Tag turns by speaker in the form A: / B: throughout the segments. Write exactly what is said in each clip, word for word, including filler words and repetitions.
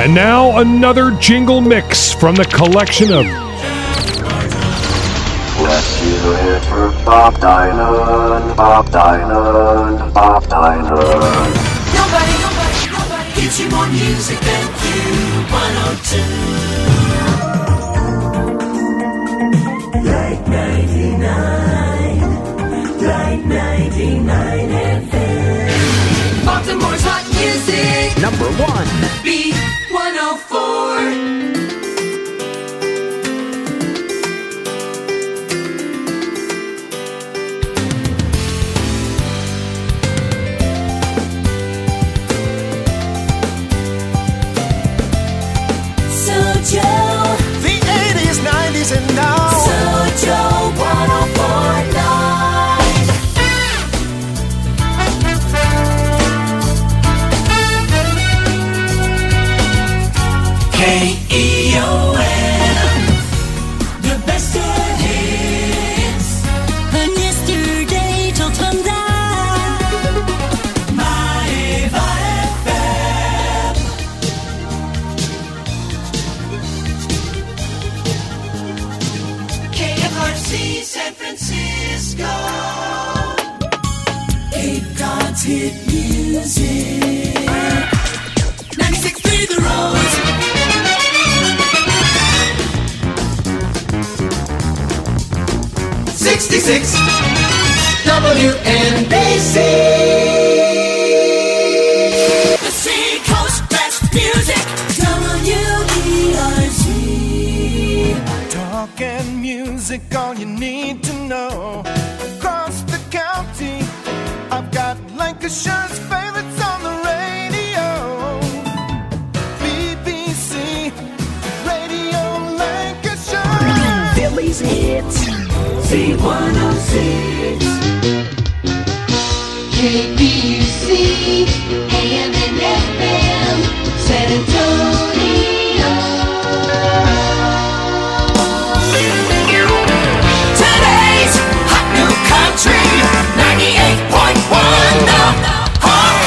A: And now another jingle mix from the collection of
B: Let's hear it for Bob Dylan, Bob Dylan, Bob Dylan.
C: Nobody, nobody, nobody gives you more music than Q one oh two. Like ninety-nine, like ninety-nine F M. Baltimore's hot music.
D: Number one.
C: B one oh four.
E: The eighties, nineties, and now
C: Sojo one oh four point nine. K E O N, the best of hits. And yesterday till tonight. My F M. K F R C San Francisco. Cape Cod's hit music. ninety-six point three The Rose. sixty-six W N B C. The Seacoast Best Music. W E R Z.
E: talk and music, all you need to know. Across the county, I've got Lancashire's favorites on the radio. B B C Radio Lancashire.
D: Philly's hits.
C: C one oh six. K B U C A M and F M. San Antonio. Today's hot new country. ninety-eight point one The Hawk.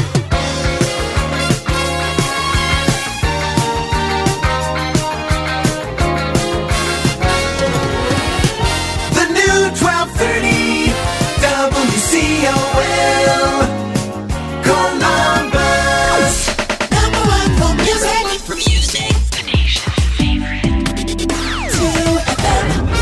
E: The new twelve thirty W C O L Columbus.
C: Number one for music. For music. The nation's favorite. two F M.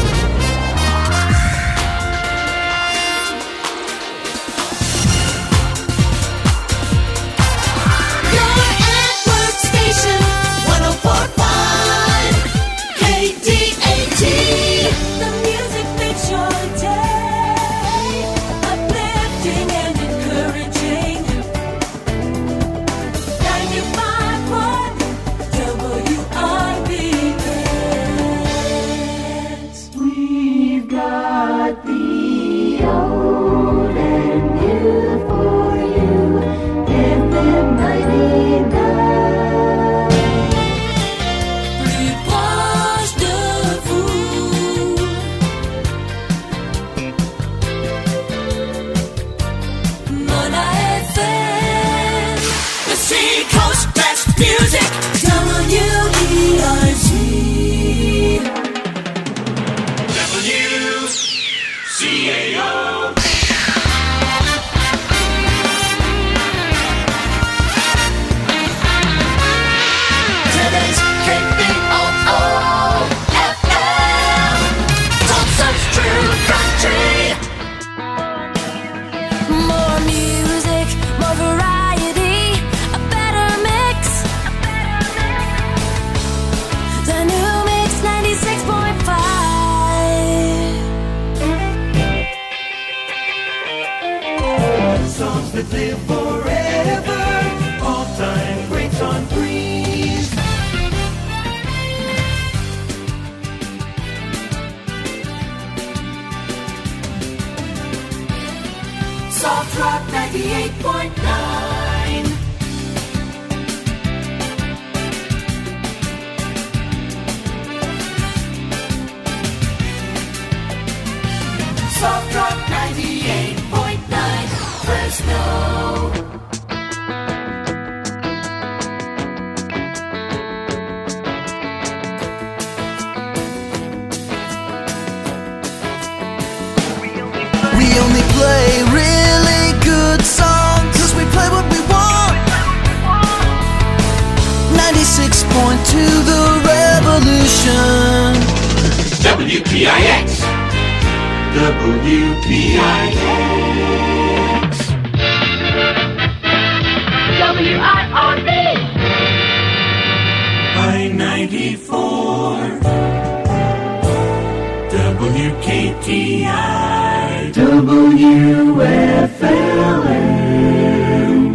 C: Your at-work station. one oh four point five K D A T. The music makes your day uplifting and encouraging. ninety-five point one W R B Bands. We've got the old and new for you. F M ninety-nine. Repost the food. Mona F M. The Seacoast Best Music. W E R Z. W C A O. Today's K B O O F M. Tulsa's True Country. More music, more variety, a better mix. The new mix ninety-six point five.
E: Songs that live forever. All-time greats on Breeze.
C: Soft Rock ninety-eight point nine. Soft Rock ninety-eight point nine. Fresno.
D: W P I X. W P I X.
C: W I R B.
D: I ninety-four. W K T I. W F L M.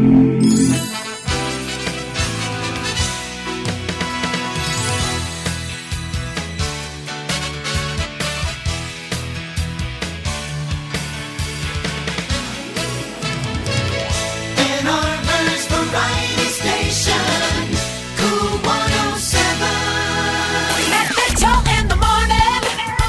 C: Ann Arbor's variety station, Cool one oh seven. At the top in the morning.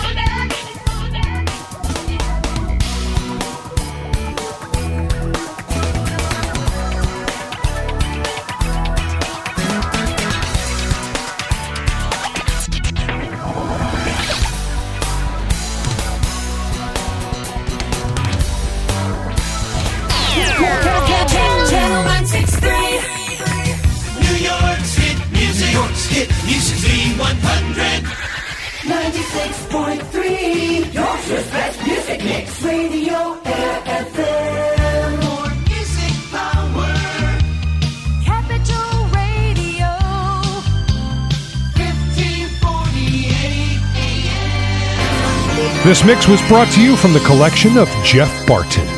C: Channel nine six three.
D: New York's hit music. York's hit music. Z one hundred.
C: ninety-six point three. York's best music mix. Radio Air F M.
D: More music power.
C: Capital Radio.
D: fifteen forty-eight A M.
A: This mix was brought to you from the collection of Jeff Barton.